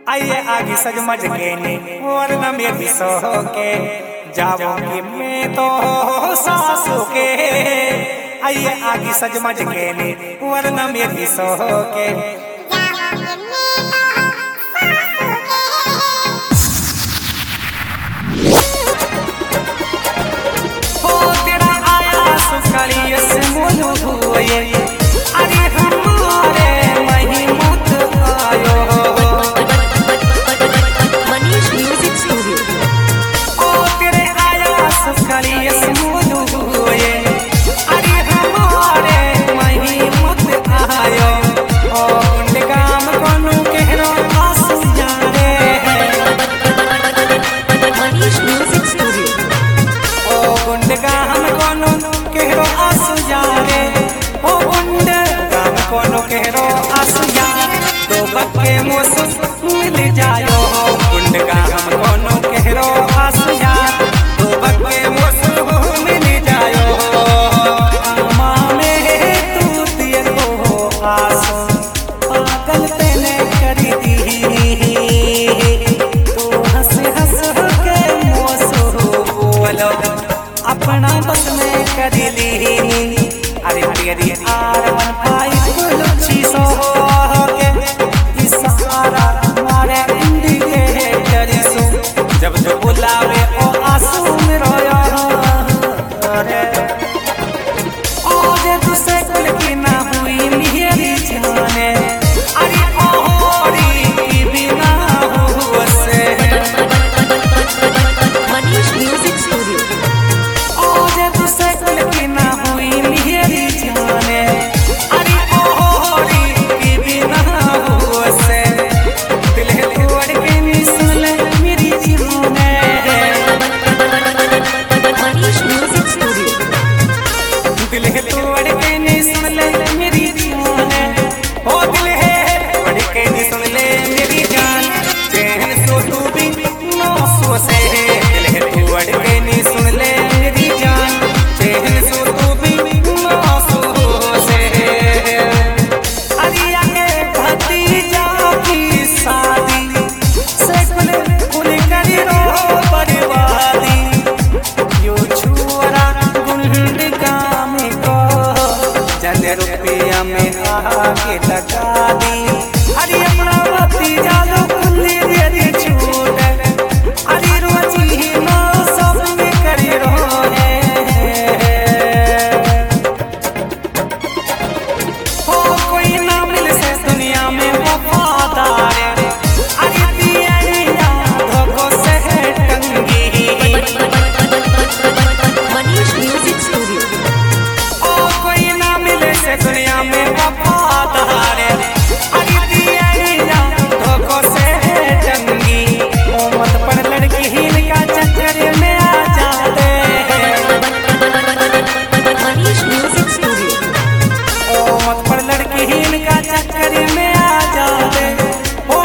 आइए आगे सजमट के ने वरना मेरी सो के जाऊंगी मैं तो सासू के। आइए आगे सजमट के ने वरना मेरी सो के हो तेरा आया सुखड़ी से मोनू हुए अरे हमारे महिमत आयो मनीष म्यूजिक स्टूडियो। ओ तेरे आया सुखड़ी से मोनू हुए अरे हमारे महिमत आयो ओ गुंड काम कोनू कहरो आसू जाने मनीष म्यूजिक स्टूडियो। ओ गुंड काम कोनू कहरो आसू जाने ओ गुंड काम कोनू कहरो आसू जाने दो बक्के मौसम मिल जायो गुंड काम कोनू कहरो आसू जाने दो बक्के मौसम मिल जायो मामे तू दिए को आसू पागल तेने करी दी तू हंस हंस के मौसू बोलो अपना बस में करी ली अरे तेरी आरमन पाई लुच्ची सो के इस सहारा मारे इंडी के करी सो जब जो बुलावे ओ आंसू में रोया अरे ओ जे तुझसे की ना हुई मेरी जाने अरे ओरी की भी ना हुआ से मनीष म्यूजिक स्टूडियो। ओ जे तुझसे की ना हुई मेरी जाने अरे ओरी की भी ना हुआ से दिल है तोड़ के नी सुन ले मेरी जाने मनीष म्यूजिक स्टूडियो। दिल है तोड़ के नी सुन ले मेरी जाने ओ दिल है तोड़ के नी सुन ले मेरी जान चैन सो तू भी नो सो से दिल है तोड़ के नी सुन ले मेरी जान चैन सो तू भी नो सो से अरे आगे भतीजा की शादी से कुल करी रो बर्बादी यो छुरा गुंड काम को जन रुपया में आके लगा दी अरे अपना भतीजा लो कुल्ली दे छूट अरे रोजी नो सब में करी रो हो कोई ना मिल से दुनिया में वफादार अरे दिया धोखों से टंगी मनीष म्यूजिक स्टूडियो। ओ कोई ना मिले से दुनिया में वफादार अरे दिया धोखों से टंगी ओ मत पर लड़की हीन का चक्कर में आ जाते मनीष म्यूजिक स्टूडियो। ओ मत पर लड़की हीन का चक्कर में आ जाते ओ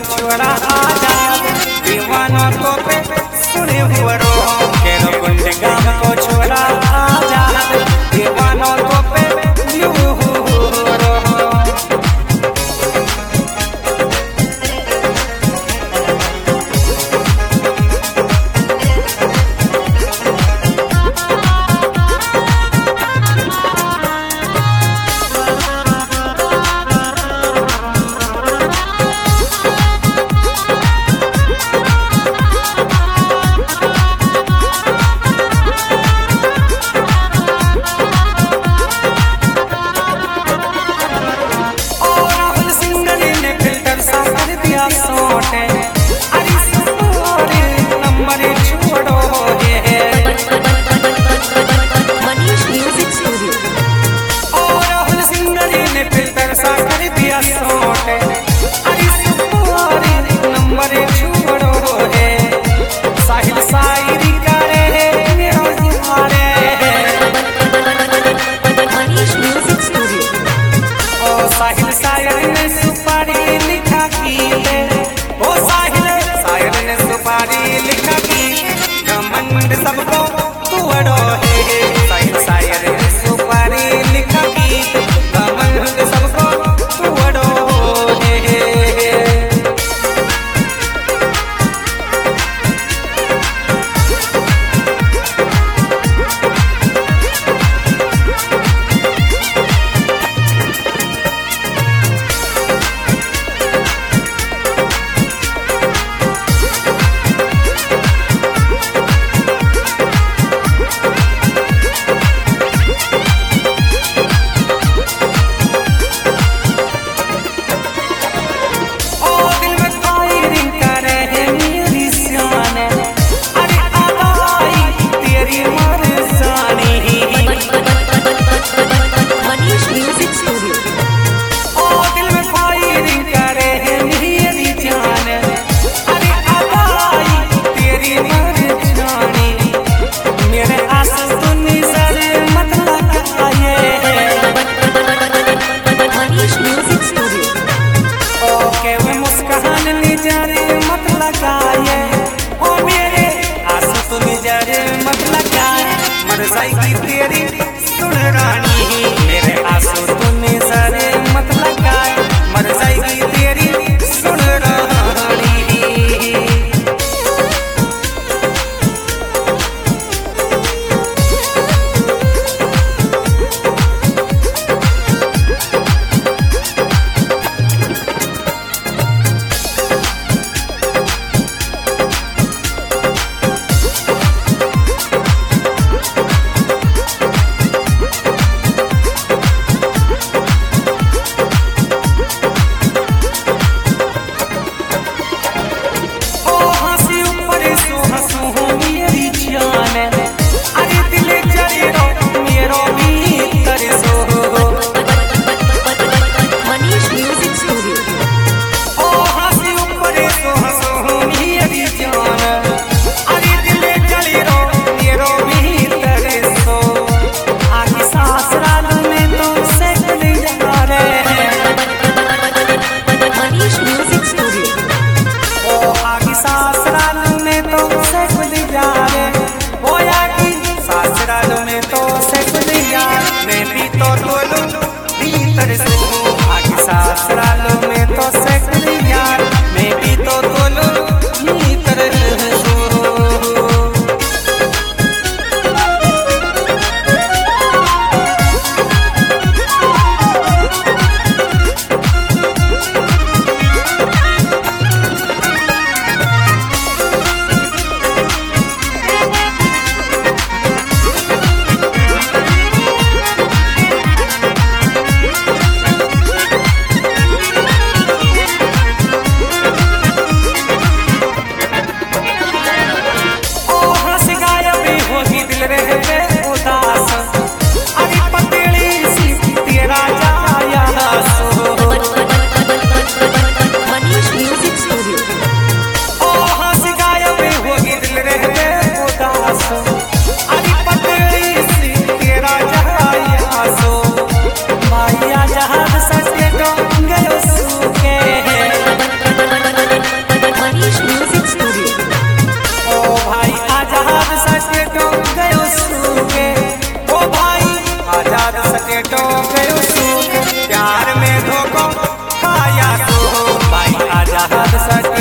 छोड़ा आजाद दीवाना को पे सुने हुआ रो केरो कुंड गाम को छोड़ा आजाद दीवाना को पे यूं रो सबको तू अड़ो है साहिल शायर ने सुपारी लिखा गीत गमन सबको तू अड़ो है की तेरी सुन रानी मेरे आंसू तूने सारे मत लगा मर जाएगी तेरी सुन रानी ससुरालों में तो सकली यार मैं भी तो बोलूं नी तरह जहाद सके